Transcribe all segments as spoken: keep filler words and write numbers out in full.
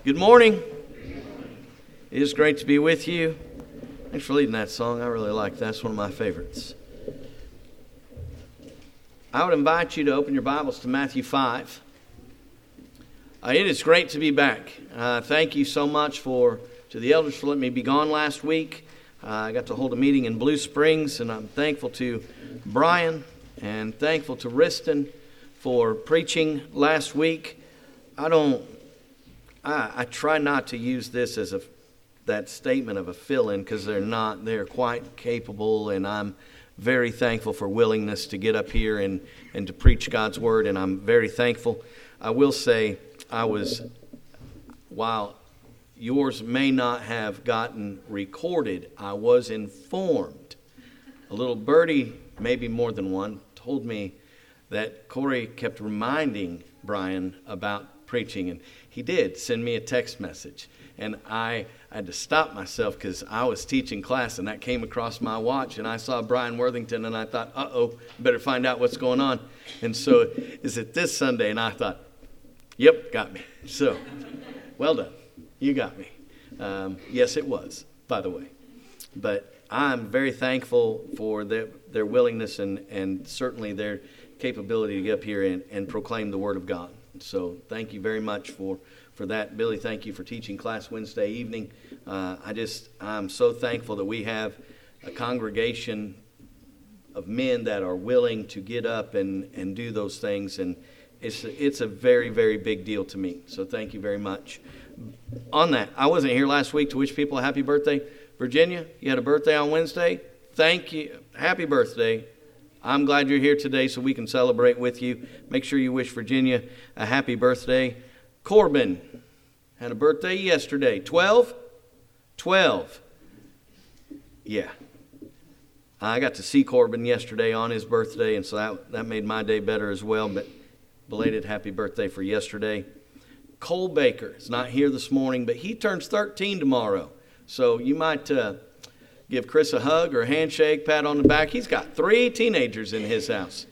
Good morning. It is great to be with you. Thanks for leading that song. I really like that. That's one of my favorites. I would invite you to open your Bibles to Matthew five. Uh, it is great to be back. Uh, thank you so much for to the elders for letting me be gone last week. Uh, I got to hold a meeting in Blue Springs, and I'm thankful to Brian and thankful to Riston for preaching last week. I don't. I, I try not to use this as a that statement of a fill-in because they're not. They're quite capable, and I'm very thankful for willingness to get up here and, and to preach God's Word, and I'm very thankful. I will say I was, while yours may not have gotten recorded, I was informed. A little birdie, maybe more than one, told me that Corey kept reminding Brian about preaching, and he did send me a text message, and I, I had to stop myself because I was teaching class, and that came across my watch, and I saw Brian Worthington, and I thought, uh-oh, better find out what's going on. And so, is it this Sunday? And I thought, yep, got me. So, well done. You got me. Um, yes, it was, by the way. But I'm very thankful for their, their willingness and, and certainly their capability to get up here and, and proclaim the Word of God. So thank you very much for, for that. Billy, thank you for teaching class Wednesday evening. Uh, I just, I'm so thankful that we have a congregation of men that are willing to get up and, and do those things. And it's, it's a very, very big deal to me. So thank you very much. On that, I wasn't here last week to wish people a happy birthday. Virginia, you had a birthday on Wednesday. Thank you. Happy birthday. I'm glad you're here today so we can celebrate with you. Make sure you wish Virginia a happy birthday. Corbin had a birthday yesterday. twelve? twelve. Yeah. I got to see Corbin yesterday on his birthday, and so that, that made my day better as well. But belated happy birthday for yesterday. Cole Baker is not here this morning, but he turns thirteen tomorrow. So you might uh, give Chris a hug or a handshake, pat on the back. He's got three teenagers in his house.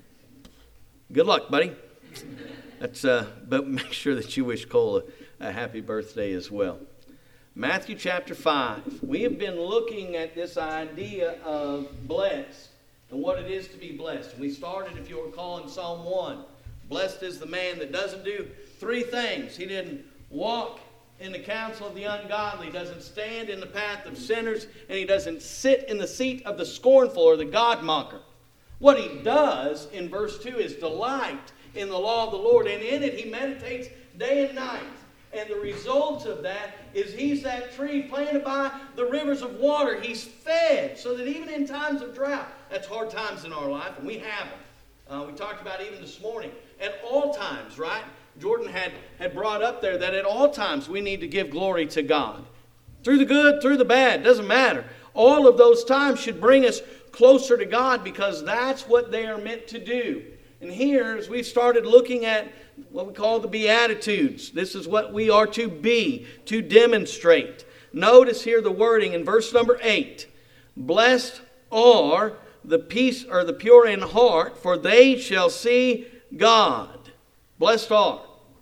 Good luck, buddy. That's uh, but make sure that you wish Cole a, a happy birthday as well. Matthew chapter five. We have been looking at this idea of blessed and what it is to be blessed. And we started, if you'll recall, in Psalm one. Blessed is the man that doesn't do three things. He didn't walk in the counsel of the ungodly, doesn't stand in the path of sinners, and he doesn't sit in the seat of the scornful or the God-mocker. What he does in verse two is delight in the law of the Lord, and in it he meditates day and night. And the result of that is he's that tree planted by the rivers of water. He's fed so that even in times of drought, that's hard times in our life, and we have them. Uh, we talked about even this morning. At all times, right? Jordan had, had brought up there that at all times we need to give glory to God. Through the good, through the bad, doesn't matter. All of those times should bring us closer to God because that's what they are meant to do. And here, as we've started looking at what we call the Beatitudes, this is what we are to be, to demonstrate. Notice here the wording in verse number eight. Blessed are the peace or the pure in heart, for they shall see God. Blessed are.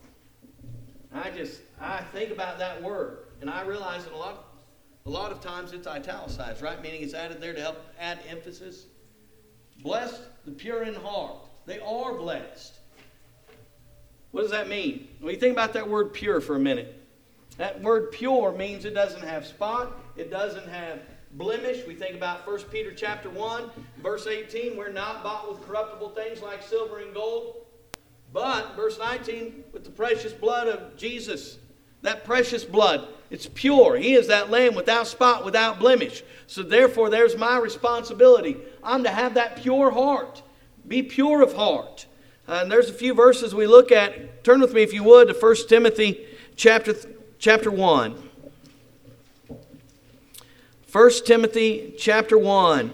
I just, I think about that word, and I realize that a lot, a lot of times it's italicized, right? Meaning it's added there to help add emphasis. Blessed, the pure in heart. They are blessed. What does that mean? When you think about that word pure for a minute, that word pure means it doesn't have spot, it doesn't have blemish. We think about First Peter chapter one, verse eighteen, we're not bought with corruptible things like silver and gold, but, verse nineteen, with the precious blood of Jesus. That precious blood, it's pure. He is that lamb without spot, without blemish. So therefore, there's my responsibility. I'm to have that pure heart. Be pure of heart. Uh, and there's a few verses we look at. Turn with me, if you would, to First Timothy chapter, chapter one. First Timothy chapter one.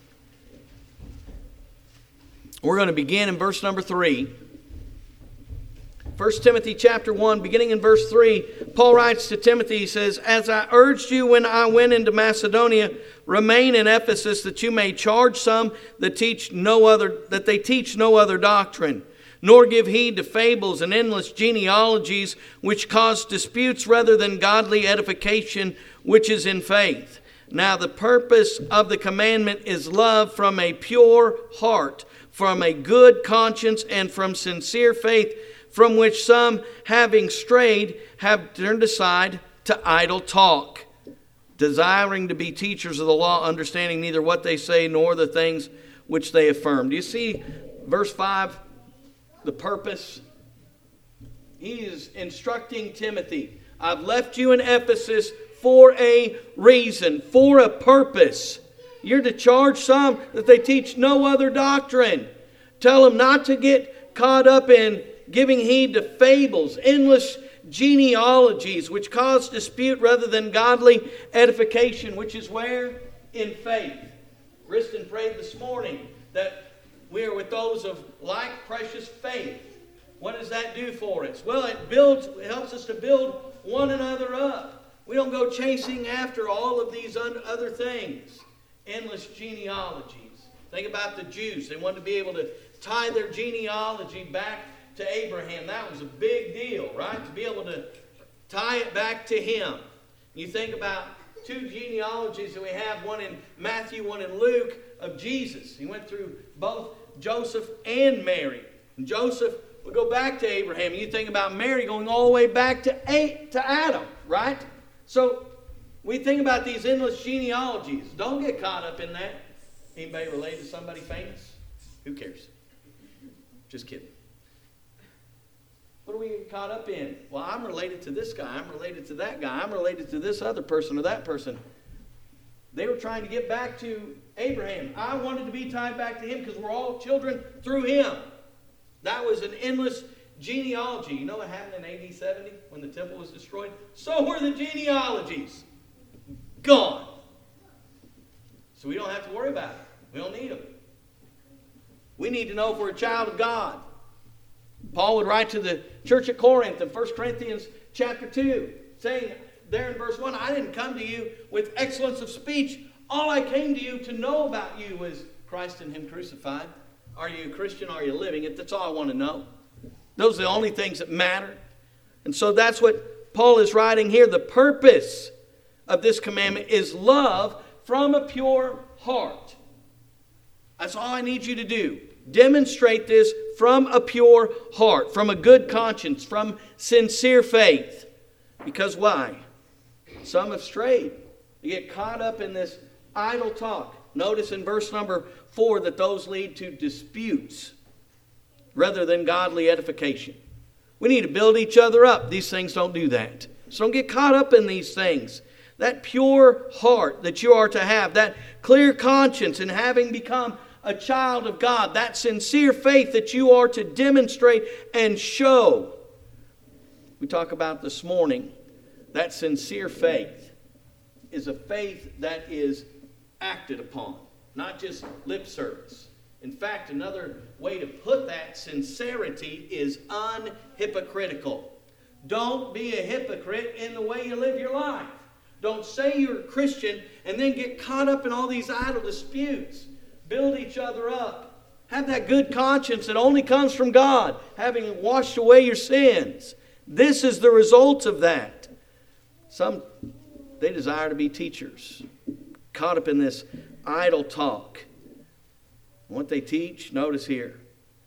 We're going to begin in verse number three. First Timothy chapter one, beginning in verse three, Paul writes to Timothy, he says, "As I urged you when I went into Macedonia, remain in Ephesus, that you may charge some that teach no other, that they teach no other doctrine, Nor give heed to fables and endless genealogies, which cause disputes rather than godly edification, which is in faith. Now the purpose of the commandment is love from a pure heart, from a good conscience, and from sincere faith, from which some, having strayed, have turned aside to idle talk, desiring to be teachers of the law, understanding neither what they say nor the things which they affirm. Do you see verse five? The purpose. He is instructing Timothy. I've left you in Ephesus for a reason, for a purpose. You're to charge some that they teach no other doctrine. Tell them not to get caught up in giving heed to fables, endless genealogies, which cause dispute rather than godly edification, which is where? In faith. Riston prayed this morning that we are with those of like precious faith. What does that do for us? Well, it builds, it helps us to build one another up. We don't go chasing after all of these other things. Endless genealogies. Think about the Jews. They wanted to be able to tie their genealogy back to Abraham. That was a big deal, right? To be able to tie it back to him. You think about two genealogies that we have, one in Matthew, one in Luke, of Jesus. He went through both Joseph and Mary. And Joseph would go back to Abraham. You think about Mary going all the way back to, A- to Adam, right? So we think about these endless genealogies. Don't get caught up in that. Anybody related to somebody famous? Who cares? Just kidding. What are we caught up in? Well, I'm related to this guy. I'm related to that guy. I'm related to this other person or that person. They were trying to get back to Abraham. I wanted to be tied back to him because we're all children through him. That was an endless genealogy. You know what happened in A D seventy when the temple was destroyed? So were the genealogies. Gone. So we don't have to worry about it. We don't need them. We need to know if we're a child of God. Paul would write to the church at Corinth in First Corinthians chapter two, saying there in verse one, I didn't come to you with excellence of speech. All I came to you to know about you was Christ and him crucified. Are you a Christian? Are you living it? That's all I want to know. Those are the only things that matter. And so that's what Paul is writing here. The purpose of this commandment is love from a pure heart. That's all I need you to do. Demonstrate this from a pure heart, from a good conscience, from sincere faith. Because why? Some have strayed. They get caught up in this idle talk. Notice in verse number four that those lead to disputes rather than godly edification. We need to build each other up. These things don't do that. So don't get caught up in these things. That pure heart that you are to have, that clear conscience in having become a child of God, that sincere faith that you are to demonstrate and show. We talk about this morning, that sincere faith is a faith that is acted upon, not just lip service. In fact, another way to put that, sincerity, is unhypocritical. Don't be a hypocrite in the way you live your life. Don't say you're a Christian and then get caught up in all these idle disputes. Build each other up. Have that good conscience that only comes from God, having washed away your sins. This is the result of that. Some, they desire to be teachers, caught up in this idle talk. What they teach, notice here,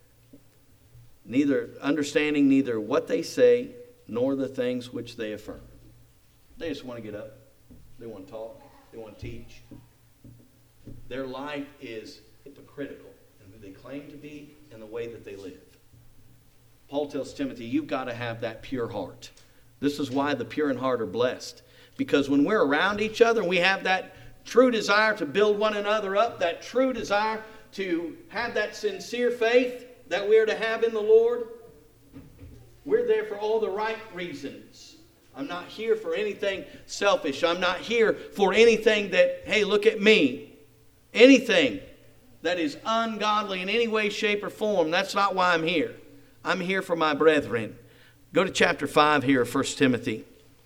neither understanding neither what they say nor the things which they affirm. They just want to get up. They want to talk. They want to teach. Their life is hypocritical in who they claim to be and the way that they live. Paul tells Timothy, you've got to have that pure heart. This is why the pure in heart are blessed. Because when we're around each other and we have that true desire to build one another up, that true desire to have that sincere faith that we're to have in the Lord, we're there for all the right reasons. I'm not here for anything selfish. I'm not here for anything that, hey, look at me. Anything that is ungodly in any way, shape, or form, that's not why I'm here. I'm here for my brethren. Go to chapter five here of First Timothy.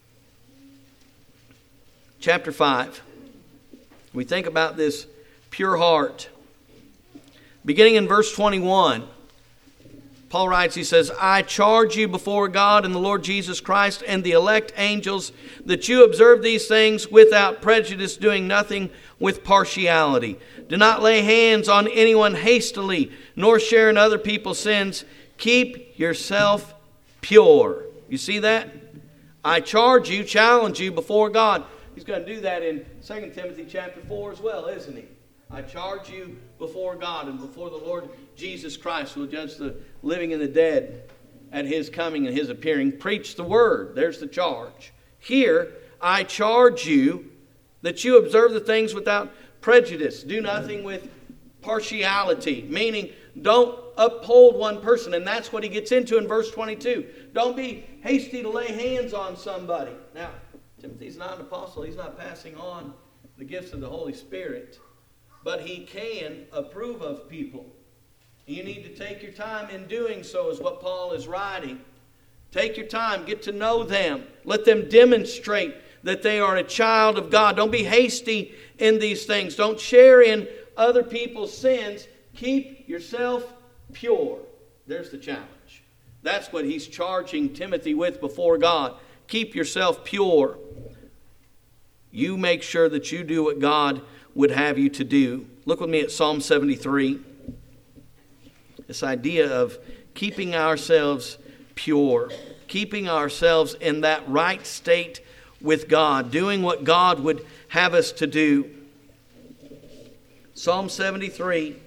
Chapter five. We think about this pure heart. Beginning in verse twenty-one. Paul writes, he says, I charge you before God and the Lord Jesus Christ and the elect angels that you observe these things without prejudice, doing nothing with partiality. Do not lay hands on anyone hastily, nor share in other people's sins. Keep yourself pure. You see that? I charge you, challenge you before God. He's going to do that in Second Timothy chapter four as well, isn't he? I charge you before God and before the Lord Jesus Christ, who will judge the living and the dead at his coming and his appearing. Preach the word. There's the charge. Here, I charge you that you observe the things without prejudice. Do nothing with partiality, meaning don't uphold one person. And that's what he gets into in verse twenty-two. Don't be hasty to lay hands on somebody. Now, Timothy's not an apostle. He's not passing on the gifts of the Holy Spirit. But he can approve of people. You need to take your time in doing so, is what Paul is writing. Take your time. Get to know them. Let them demonstrate that they are a child of God. Don't be hasty in these things. Don't share in other people's sins. Keep yourself pure. There's the challenge. That's what he's charging Timothy with before God. Keep yourself pure. You make sure that you do what God would have you to do. Look with me at Psalm seventy-three. This idea of keeping ourselves pure, keeping ourselves in that right state with God, doing what God would have us to do. Psalm seventy-three.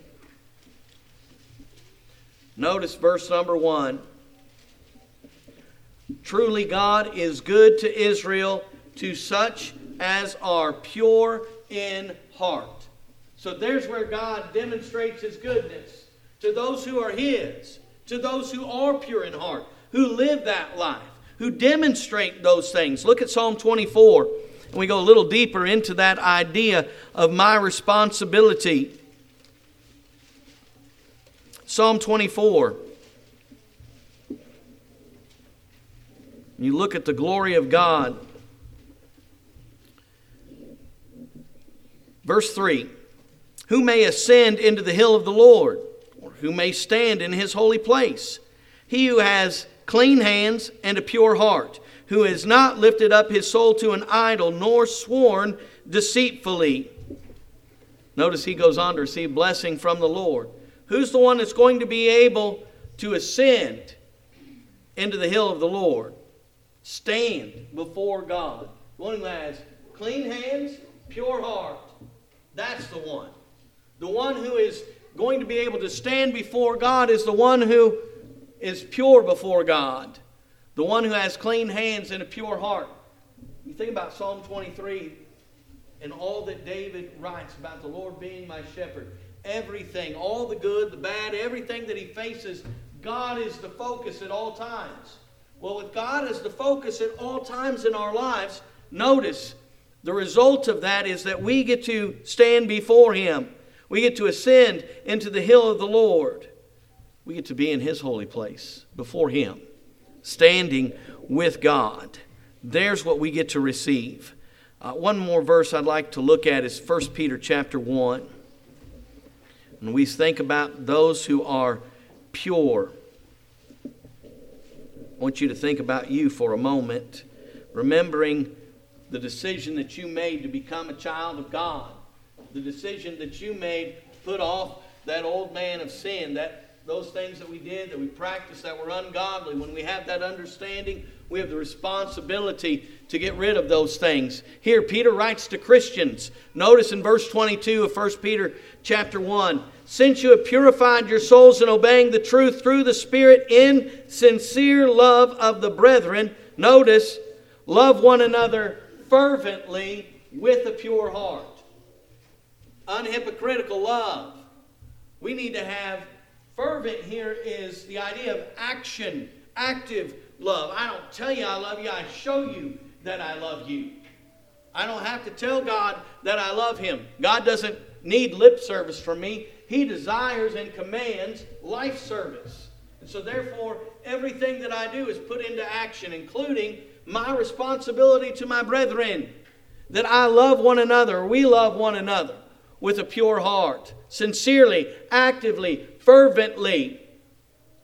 Notice verse number one. Truly God is good to Israel, to such as are pure in heart. So there's where God demonstrates his goodness to those who are his, to those who are pure in heart, who live that life, who demonstrate those things. Look at Psalm twenty-four, and we go a little deeper into that idea of my responsibility. Psalm twenty-four. You look at the glory of God. Verse three, who may ascend into the hill of the Lord, or who may stand in his holy place? He who has clean hands and a pure heart, who has not lifted up his soul to an idol, nor sworn deceitfully. Notice he goes on to receive blessing from the Lord. Who's the one that's going to be able to ascend into the hill of the Lord? Stand before God. The one who has clean hands, pure heart. That's the one. The one who is going to be able to stand before God is the one who is pure before God. The one who has clean hands and a pure heart. You think about Psalm twenty-three and all that David writes about the Lord being my shepherd. Everything, all the good, the bad, everything that he faces, God is the focus at all times. Well, with God as the focus at all times in our lives, notice the result of that is that we get to stand before him. We get to ascend into the hill of the Lord. We get to be in his holy place before him, standing with God. There's what we get to receive. Uh, one more verse I'd like to look at is First Peter chapter one. And we think about those who are pure. I want you to think about you for a moment, remembering the decision that you made to become a child of God. The decision that you made to put off that old man of sin, that those things that we did, that we practiced, that were ungodly. When we have that understanding, we have the responsibility to get rid of those things. Here, Peter writes to Christians. Notice in verse twenty-two of First Peter chapter one, since you have purified your souls in obeying the truth through the Spirit in sincere love of the brethren, notice, love one another fervently with a pure heart. Unhypocritical love. We need to have fervent here is the idea of action, active love. I don't tell you I love you, I show you that I love you. I don't have to tell God that I love him. God doesn't need lip service from me. He desires and commands life service. And so therefore, everything that I do is put into action, including my responsibility to my brethren, that I love one another, or we love one another with a pure heart, sincerely, actively, fervently.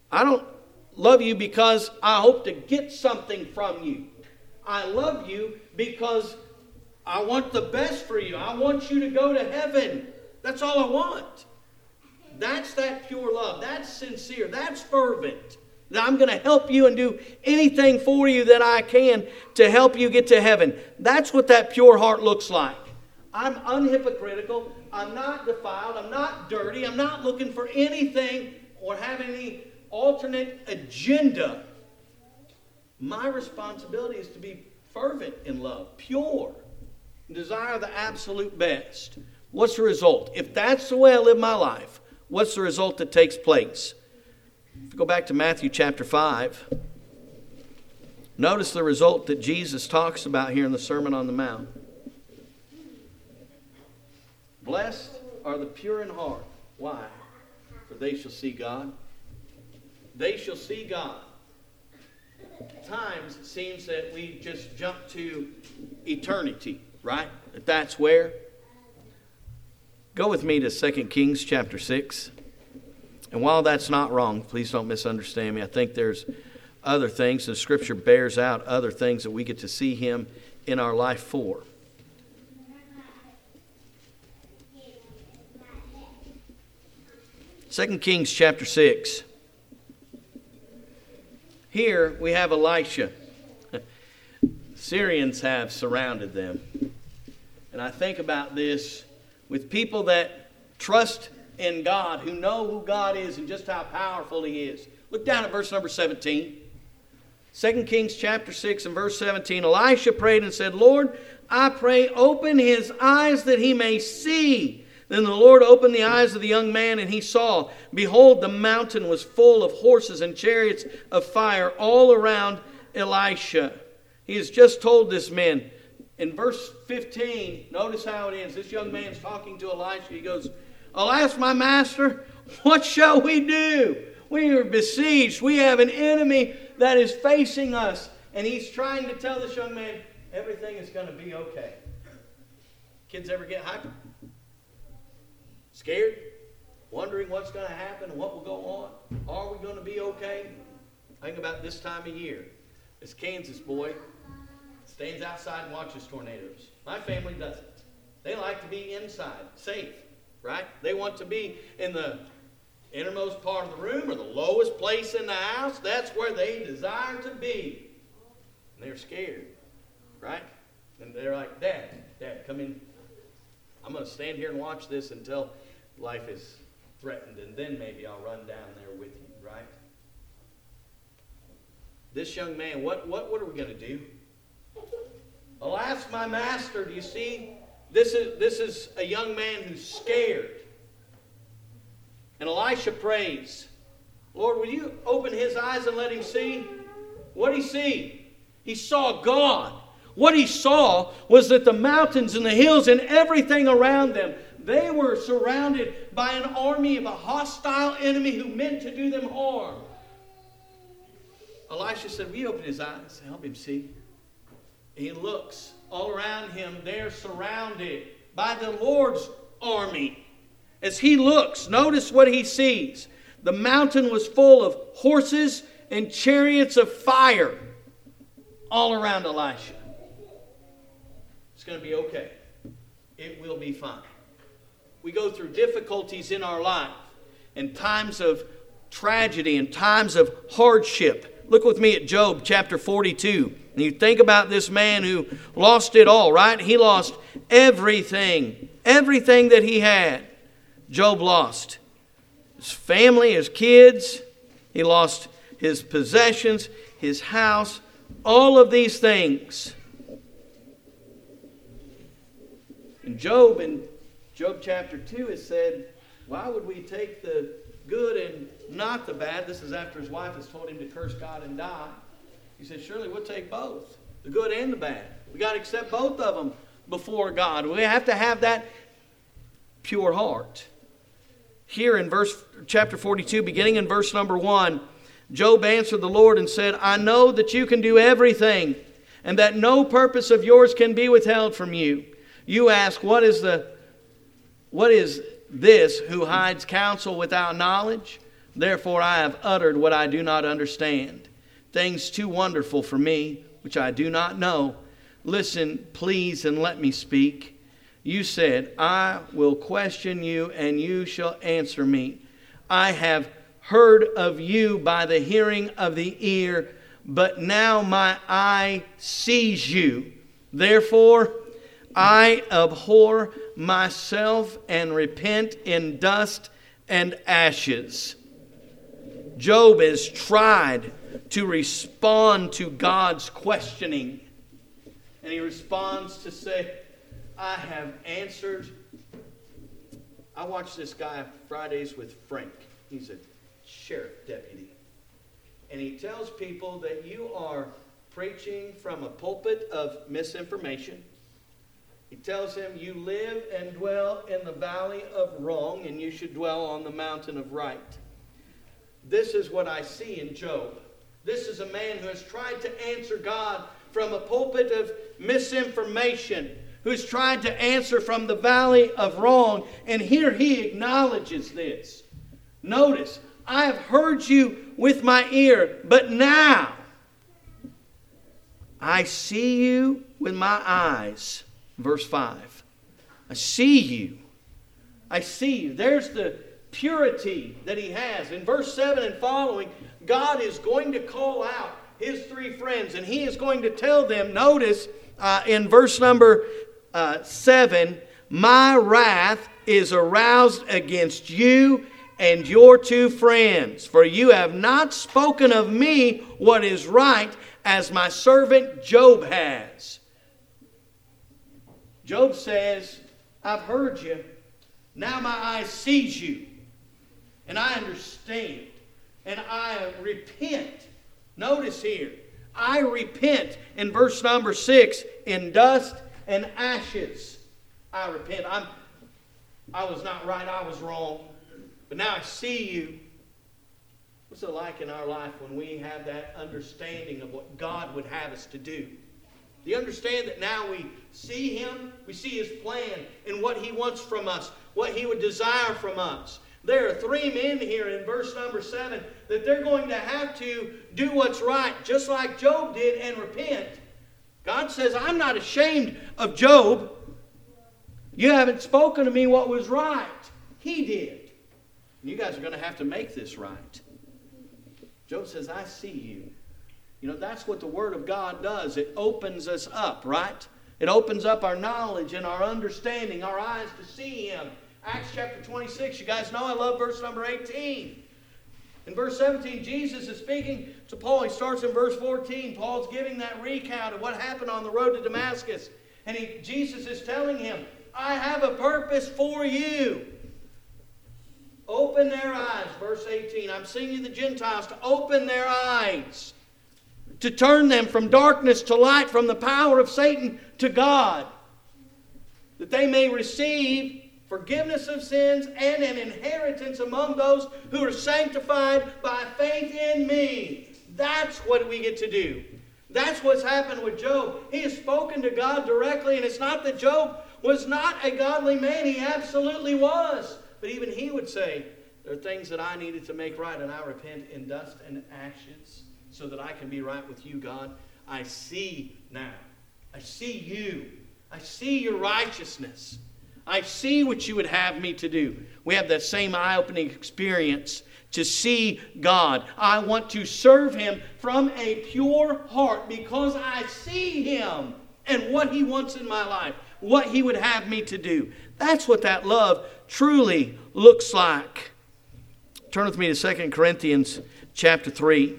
I don't love you because I hope to get something from you. I love you because I want the best for you. I want you to go to heaven. That's all I want. That's that pure love. That's sincere. That's fervent. That I'm going to help you and do anything for you that I can to help you get to heaven. That's what that pure heart looks like. I'm unhypocritical. I'm not defiled. I'm not dirty. I'm not looking for anything or have any alternate agenda. My responsibility is to be fervent in love, pure, desire the absolute best. What's the result? If that's the way I live my life, what's the result that takes place? If you go back to Matthew chapter five, notice the result that Jesus talks about here in the Sermon on the Mount. Blessed are the pure in heart. Why? For they shall see God. They shall see God. At times it seems that we just jump to eternity, right? That that's where. Go with me to Second Kings chapter six. And while that's not wrong, please don't misunderstand me. I think there's other things, and Scripture bears out other things that we get to see Him in our life for. Second Kings chapter six. Here we have Elisha. Syrians have surrounded them. And I think about this with people that trust in God, who know who God is and just how powerful He is. Look down at verse number seventeen. Second Kings chapter six and verse seventeen. Elisha prayed and said, Lord, I pray, open his eyes that he may see. Then the Lord opened the eyes of the young man, and he saw. Behold, the mountain was full of horses and chariots of fire all around Elisha. He has just told this man. In verse fifteen, notice how it ends. This young man's talking to Elisha. He goes, Alas, my master, what shall we do? We are besieged. We have an enemy that is facing us. And he's trying to tell this young man, everything is going to be okay. Kids ever get hyper? Scared? Wondering what's going to happen and what will go on? Are we going to be okay? Think about this time of year. This Kansas boy stands outside and watches tornadoes. My family doesn't. They like to be inside, safe, right? They want to be in the innermost part of the room or the lowest place in the house. That's where they desire to be. And they're scared, right? And they're like, Dad, Dad, come in. I'm going to stand here and watch this until life is threatened, and then maybe I'll run down there with you, right? This young man, what, what, what are we going to do? Alas, my master, do you see? This is, this is a young man who's scared. And Elisha prays, Lord, will you open his eyes and let him see? What did he see? He saw God. What he saw was that the mountains and the hills and everything around them, they were surrounded by an army of a hostile enemy who meant to do them harm. Elisha said, will you open his eyes? Help him see. He looks all around him. They're surrounded by the Lord's army. As he looks, notice what he sees. The mountain was full of horses and chariots of fire all around Elisha. It's going to be okay. It will be fine. We go through difficulties in our life and times of tragedy and times of hardship. Look with me at Job chapter forty-two. And you think about this man who lost it all, right? He lost everything. Everything that he had, Job lost. His family, his kids. He lost his possessions, his house, all of these things. And Job, in Job chapter two, it said, why would we take the good and not the bad? This is after his wife has told him to curse God and die. He said, surely we'll take both, the good and the bad. We got to accept both of them before God. We have to have that pure heart. Here in verse chapter forty-two, beginning in verse number one, Job answered the Lord and said, I know that you can do everything, and that no purpose of yours can be withheld from you. You ask, what is the, what is this who hides counsel without knowledge? Therefore I have uttered what I do not understand, things too wonderful for me, which I do not know. Listen, please, and let me speak. You said, I will question you, and you shall answer me. I have heard of you by the hearing of the ear, but now my eye sees you. Therefore I abhor myself and repent in dust and ashes. Job has tried to respond to God's questioning. And he responds to say, I have answered. I watch this guy Fridays with Frank. He's a sheriff deputy. And he tells people that you are preaching from a pulpit of misinformation. He tells him you live and dwell in the valley of wrong, and you should dwell on the mountain of right. This is what I see in Job. This is a man who has tried to answer God from a pulpit of misinformation, who's tried to answer from the valley of wrong. And here he acknowledges this. Notice, I have heard you with my ear, but now I see you with my eyes. Verse five. I see you. I see you. There's the purity that he has. In verse seven and following, God is going to call out his three friends, and he is going to tell them, notice uh, in verse number uh, seven, my wrath is aroused against you and your two friends, for you have not spoken of me what is right, as my servant Job has. Job says, I've heard you. Now my eye sees you. And I understand. And I repent. Notice here, I repent in verse number six, in dust and ashes. I repent. I'm, I was not right, I was wrong. But now I see you. What's it like in our life when we have that understanding of what God would have us to do? Do you understand that now we see Him? We see His plan and what He wants from us, what He would desire from us. There are three men here in verse number seven that they're going to have to do what's right, just like Job did, and repent. God says, I'm not ashamed of Job. You haven't spoken to me what was right. He did. You guys are going to have to make this right. Job says, I see you. You know, that's what the Word of God does. It opens us up, right? It opens up our knowledge and our understanding, our eyes to see Him. Acts chapter twenty-six, you guys know I love verse number eighteen. In verse seventeen, Jesus is speaking to Paul. He starts in verse fourteen. Paul's giving that recount of what happened on the road to Damascus. And he, Jesus is telling him, I have a purpose for you. Open their eyes, verse eighteen. I'm sending the Gentiles to open their eyes, to turn them from darkness to light, from the power of Satan to God, that they may receive forgiveness of sins and an inheritance among those who are sanctified by faith in me. That's what we get to do. That's what's happened with Job. He has spoken to God directly, and it's not that Job was not a godly man. He absolutely was. But even he would say, there are things that I needed to make right, and I repent in dust and ashes so that I can be right with you, God. I see now. I see you. I see your righteousness. I see what you would have me to do. We have that same eye-opening experience to see God. I want to serve Him from a pure heart because I see Him and what He wants in my life, what He would have me to do. That's what that love truly looks like. Turn with me to Second Corinthians chapter three.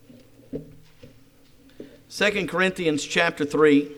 Second Corinthians chapter three.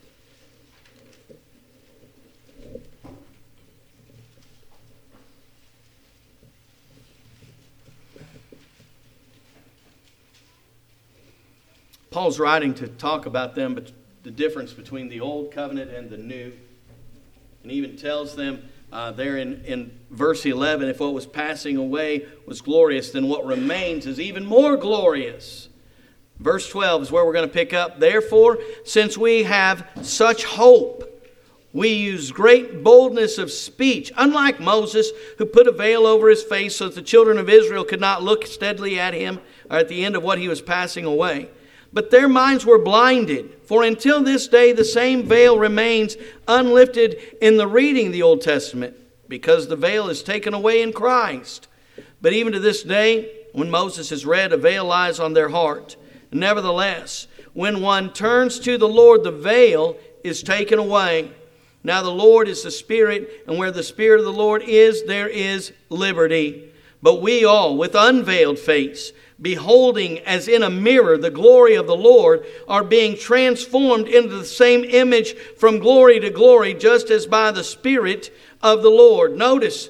Paul's writing to talk about them, but the difference between the old covenant and the new. And he even tells them uh, there in, in verse eleven, if what was passing away was glorious, then what remains is even more glorious. Verse twelve is where we're going to pick up. Therefore, since we have such hope, We use great boldness of speech, unlike Moses, who put a veil over his face so that the children of Israel could not look steadily at him or at the end of what he was passing away. But their minds were blinded, for until this day the same veil remains unlifted in the reading of the Old Testament, because the veil is taken away in Christ. But even to this day, when Moses is read, a veil lies on their heart. Nevertheless, when one turns to the Lord, the veil is taken away. Now the Lord is the Spirit, and where the Spirit of the Lord is, there is liberty. But we all, with unveiled face, beholding as in a mirror the glory of the Lord, are being transformed into the same image from glory to glory, just as by the Spirit of the Lord. Notice,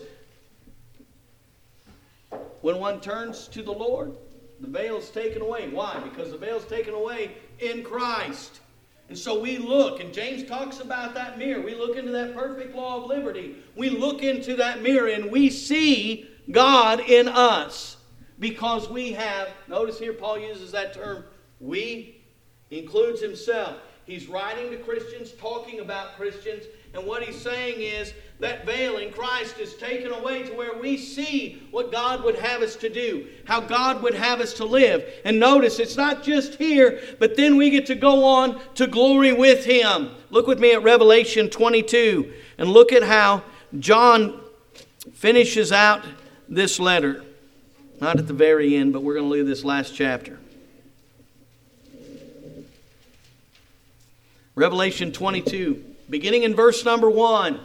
when one turns to the Lord, the veil is taken away. Why? Because the veil is taken away in Christ. And so we look, and James talks about that mirror. We look into that perfect law of liberty. We look into that mirror and we see God in us. Because we have, notice here Paul uses that term, we, includes himself. He's writing to Christians, talking about Christians, and what he's saying is that veil in Christ is taken away to where we see what God would have us to do, how God would have us to live. And notice, it's not just here, but then we get to go on to glory with Him. Look with me at Revelation twenty-two, and look at how John finishes out this letter. Not at the very end, but we're going to leave this last chapter. Revelation twenty-two, beginning in verse number one.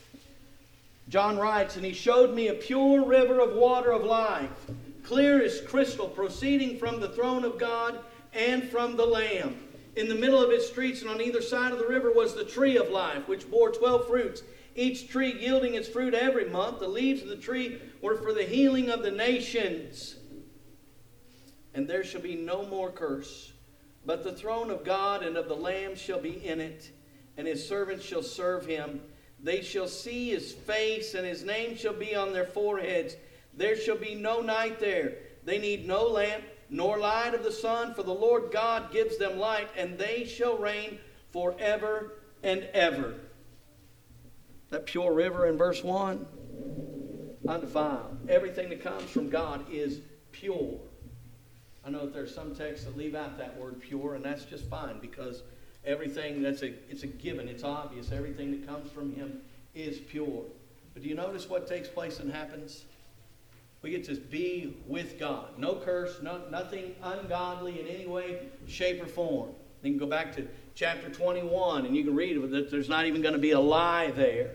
John writes, "And he showed me a pure river of water of life, clear as crystal, proceeding from the throne of God and from the Lamb. In the middle of its streets and on either side of the river was the tree of life, which bore twelve fruits, each tree yielding its fruit every month. The leaves of the tree were for the healing of the nations. And there shall be no more curse, but the throne of God and of the Lamb shall be in it, and His servants shall serve Him. They shall see His face, and His name shall be on their foreheads. There shall be no night there. They need no lamp, nor light of the sun, for the Lord God gives them light, and they shall reign forever and ever." That pure river in verse one, undefiled. Everything that comes from God is pure. I know that there's some texts that leave out that word pure, and that's just fine, because everything, that's a, it's a given, it's obvious. Everything that comes from Him is pure. But do you notice what takes place and happens? We get to be with God. No curse, no, nothing ungodly in any way, shape, or form. You can go back to chapter twenty-one and you can read that there's not even going to be a lie there.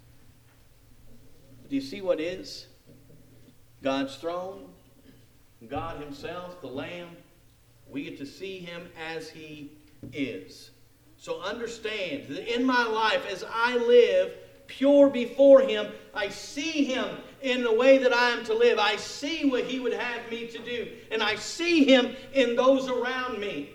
But do you see what is? God's throne, God Himself, the Lamb. We get to see Him as He is. So understand that in my life, as I live pure before Him, I see Him in the way that I am to live. I see what He would have me to do. And I see Him in those around me.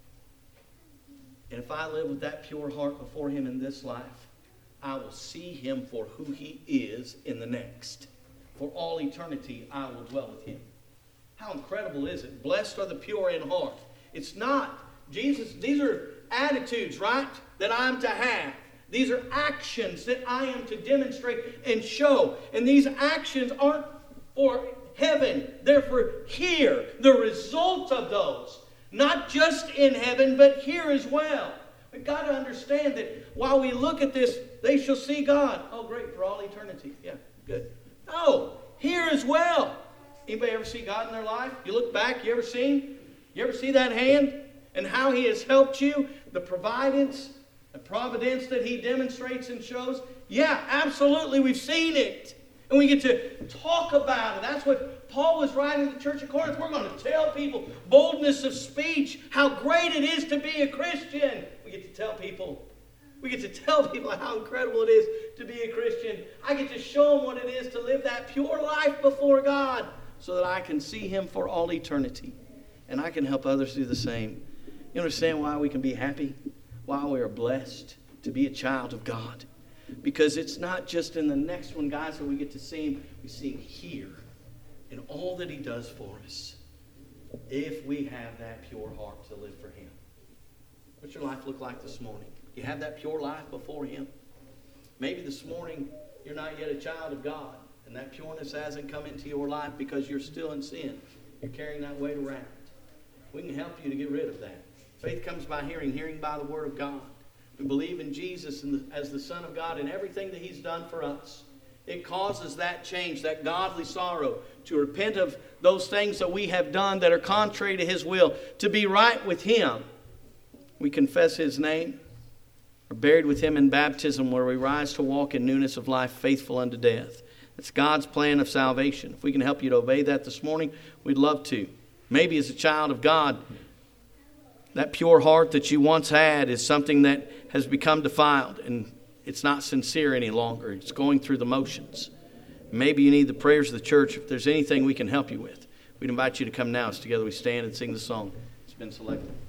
And if I live with that pure heart before Him in this life, I will see Him for who He is in the next. For all eternity, I will dwell with Him. How incredible is it? Blessed are the pure in heart. It's not. Jesus, these are attitudes, right, that I'm to have. These are actions that I am to demonstrate and show. And these actions aren't for heaven. They're for here. The result of those. Not just in heaven, but here as well. We've got to understand that while we look at this, they shall see God. Oh, great, for all eternity. Yeah, good. No, here as well. Anybody ever see God in their life? You look back, you ever seen? You ever see that hand? And how He has helped you? The providence, the providence that He demonstrates and shows? Yeah, absolutely, we've seen it. And we get to talk about it. That's what Paul was writing to the church of Corinth. We're going to tell people boldness of speech, how great it is to be a Christian. We get to tell people. We get to tell people how incredible it is to be a Christian. I get to show them what it is to live that pure life before God so that I can see Him for all eternity. And I can help others do the same. You understand why we can be happy? Why we are blessed to be a child of God? Because it's not just in the next one, guys, that we get to see Him. We see Him here in all that He does for us. If we have that pure heart to live for Him. What's your life look like this morning? You have that pure life before Him? Maybe this morning you're not yet a child of God, and that pureness hasn't come into your life because you're still in sin. You're carrying that weight around. We can help you to get rid of that. Faith comes by hearing, hearing by the Word of God. We believe in Jesus as the Son of God and everything that He's done for us. It causes that change, that godly sorrow, to repent of those things that we have done that are contrary to His will, to be right with Him. We confess His name, are buried with Him in baptism, where we rise to walk in newness of life, faithful unto death. It's God's plan of salvation. If we can help you to obey that this morning, we'd love to. Maybe as a child of God, that pure heart that you once had is something that has become defiled, and it's not sincere any longer. It's going through the motions. Maybe you need the prayers of the church. If there's anything we can help you with, we'd invite you to come now as together we stand and sing the song that's been selected.